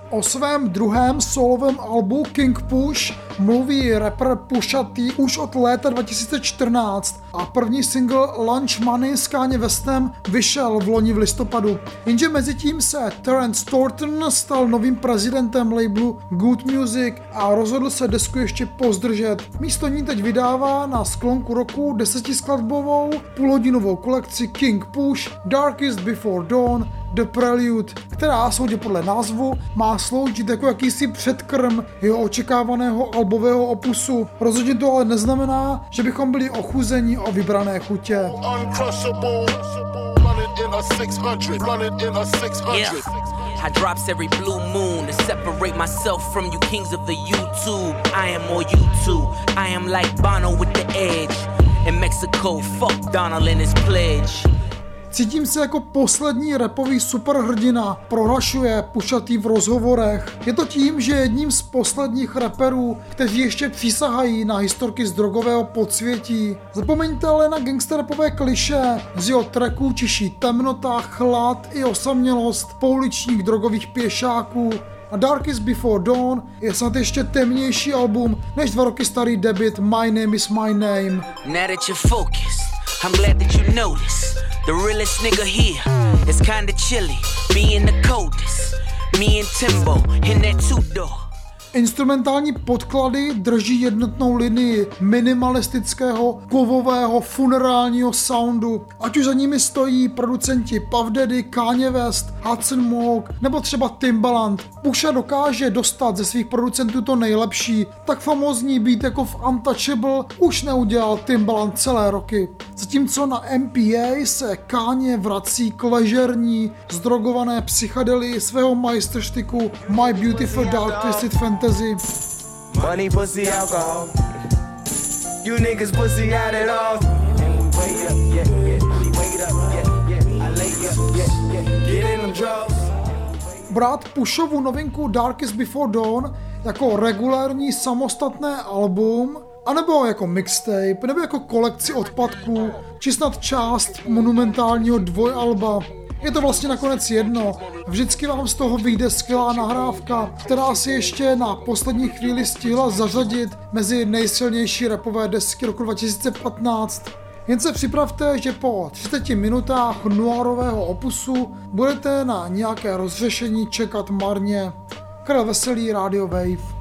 O svém druhém solovém albu King Push mluví rapper Pusha T už od léta 2014 a první single Lunch Money s Kanye Westem vyšel v loni v listopadu. Jenže mezitím se Terence Thornton stal novým prezidentem labelu Good Music a rozhodl se desku ještě pozdržet. Místo ní teď vydává na sklonku roku 10skladbovou půlhodinovou kolekci King Push, Darkest Before Dawn, The Prelude, která soudě podle názvu má sloužit jako jakýsi předkrm jeho očekávaného albového opusu. Rozhodně to ale neznamená, že bychom byli ochuzeni o vybrané chutě. I drops every blue moon to separate myself from you kings of the YouTube. I am more YouTube. I am like Bono with the edge. In Mexico, fuck Donald and his pledge. Cítím se jako poslední rapový superhrdina, prohlašuje Pusha T v rozhovorech. Je to tím, že jedním z posledních raperů, kteří ještě přísahají na historky z drogového podsvětí. Zapomeňte ale na gangsterrapové klišé, z jeho tracků čiší temnota, chlad i osamělost pouličních drogových pěšáků. A Darkest Before Dawn je snad ještě temnější album než 2 roky starý debut My Name Is My Name. Now that you're focused, I'm glad that you noticed. The realest nigga here is kinda chilly, being the coldest. Me and Timbo in that two-door. Instrumentální podklady drží jednotnou linii minimalistického, kovového, funerálního soundu. Ať už za nimi stojí producenti Puff Daddy, Kanye West, Hudson Mohawke nebo třeba Timbaland. Pusha dokáže dostat ze svých producentů to nejlepší, tak famózní beat jako v Untouchable už neudělal Timbaland celé roky. Zatímco na MPA se Kanye vrací k ležerní, zdrogované psychedelii svého majstrštyku My Beautiful Dark Twisted Fantasy. Money, pussy, alcohol. You niggas pussy out at all. Wait up, yeah, yeah. Wait up, yeah, yeah. I lay up, yeah, yeah. Get in them drugs. Brát Pushovu novinku Darkest Before Dawn jako regulární samostatné album, anebo jako mixtape, nebo jako kolekci odpadků, či snad část monumentálního dvojalba. Je to vlastně nakonec jedno. Vždycky vám z toho vyjde skvělá nahrávka, která si ještě na poslední chvíli stihla zařadit mezi nejsilnější rapové desky roku 2015. Jen se připravte, že po 30 minutách noirového opusu budete na nějaké rozřešení čekat marně. Karel Veselý, Radio Wave.